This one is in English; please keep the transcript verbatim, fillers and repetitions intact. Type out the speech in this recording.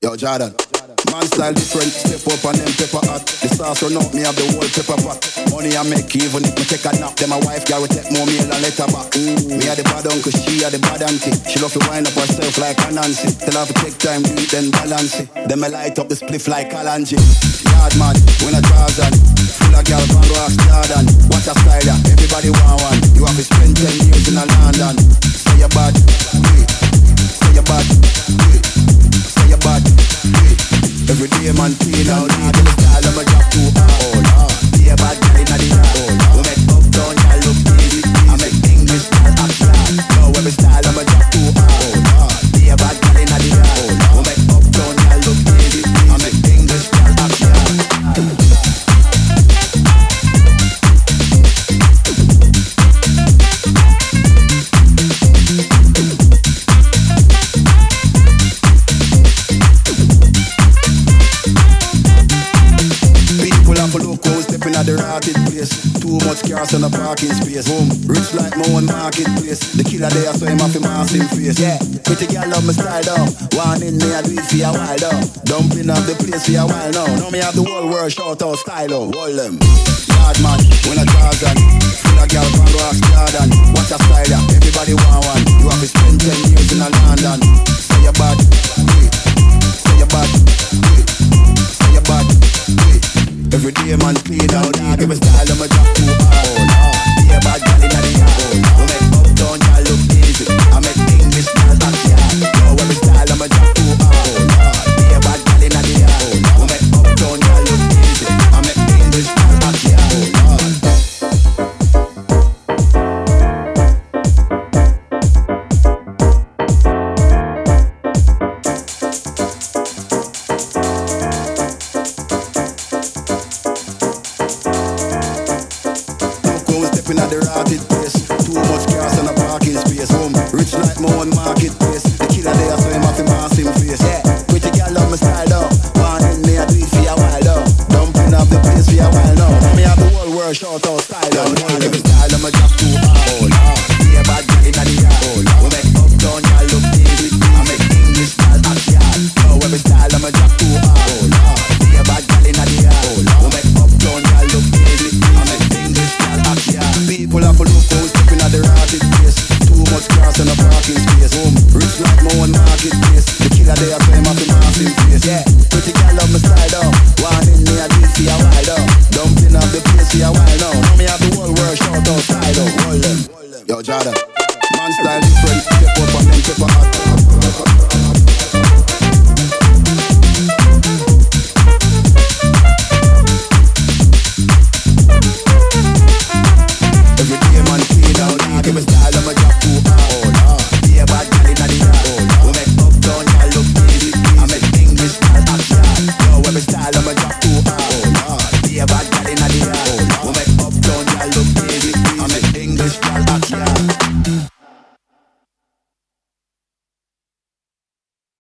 Yo, Jordan. Man style different, step up and them pepper hot. The sauce run out, me have the whole pepper pot. Money I make even if me take a nap. Then my wife girl will take more meal and let her back. Ooh. Me a the bad uncle, she a the bad auntie. She love to wind up herself like a Nancy. Tell her to take time to eat then balance it. Then me light up the spliff like Kalanji. Yard man, when I Tarzan. Full of girl from Ross Garden. Watch a style ya, everybody want one. You have to spend ten years in a London. Say your bad, say your bad, say your bad. Every day man clean out, need the style of my job too hard. Oh Lord, be a bad guy inna the yard. We make uptown y'all look easy. I make English style act hard. Now every style of my job too hard. Oh Lord, be a bad guy inna the yard. We make uptown y'all look easy. I make English style act hard. The rocket place, too much cars on the parking space. Boom, rich like my own marketplace. The killer there, so him have a massive face. Yeah, pretty girl love my style though. One in me, I do it for a while though. Dumping up the place for a while now. Now me have the whole world shout out style though. Hold them. Yard man, when I Tarzan. Full of girl from Ross Garden. Watch a style ya, everybody want one. You have to spend ten years in a London. Say your bad, say your bad, say your bad. Every day man clean out, I give a style of my job too hard. Be a bad girl inna the yard. We make uptown y'all look easy. I make English style act hard. Now every style of my job too hard. Be a bad girl inna the yard. We make uptown y'all look easy. I make English style act hard. At the rocket place, too much cars on the parking space. Home, rich like my own marketplace. The killer there, so him have a massive face. Yeah, pretty girl love my style though. One in me, I do it for a while though. Dumping up the place for a while now. Me have the whole world shout out style though. I give a style of my job too hard. Be a bad girl inna the yard. We make uptown y'all look easy. I make English style act hard. Now every style of my job too hard. Be a bad girl inna the yard. We make uptown y'all look easy. I make English style act hard. People have a look who's stepping at the rocket place. Too much cars on the parking space. Home, rich like my own marketplace. The killer there, so him have a massive face. Yeah, pretty girl love my style though. One in me, I do it for a while though. Dumping up the place for a while now. Now me have the whole world shout out style though. Hold them. Yo, Jordan.